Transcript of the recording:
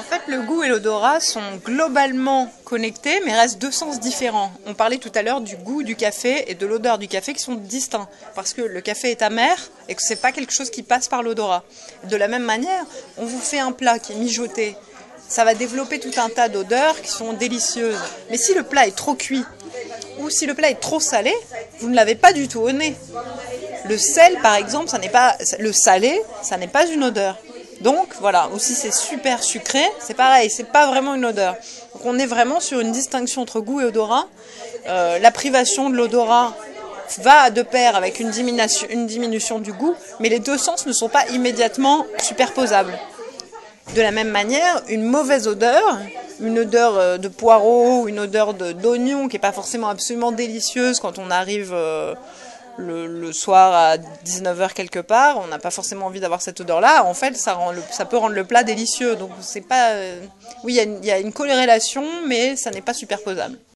En fait, le goût et l'odorat sont globalement connectés, mais restent deux sens différents. On parlait tout à l'heure du goût du café et de l'odeur du café qui sont distincts, parce que le café est amer et que c'est pas quelque chose qui passe par l'odorat. De la même manière, on vous fait un plat qui est mijoté, ça va développer tout un tas d'odeurs qui sont délicieuses. Mais si le plat est trop cuit ou si le plat est trop salé, vous ne l'avez pas du tout au nez. Le sel, par exemple, le salé, ça n'est pas une odeur. Donc voilà, ou si c'est super sucré, c'est pareil, c'est pas vraiment une odeur. Donc on est vraiment sur une distinction entre goût et odorat. La privation de l'odorat va de pair avec une diminution du goût, mais les deux sens ne sont pas immédiatement superposables. De la même manière, une mauvaise odeur, une odeur de poireau, une odeur d'oignon qui n'est pas forcément absolument délicieuse quand on arrive le soir à 19h quelque part, on n'a pas forcément envie d'avoir cette odeur-là. En fait, ça peut rendre le plat délicieux. Donc c'est pas, oui, il y a une corrélation, mais ça n'est pas superposable.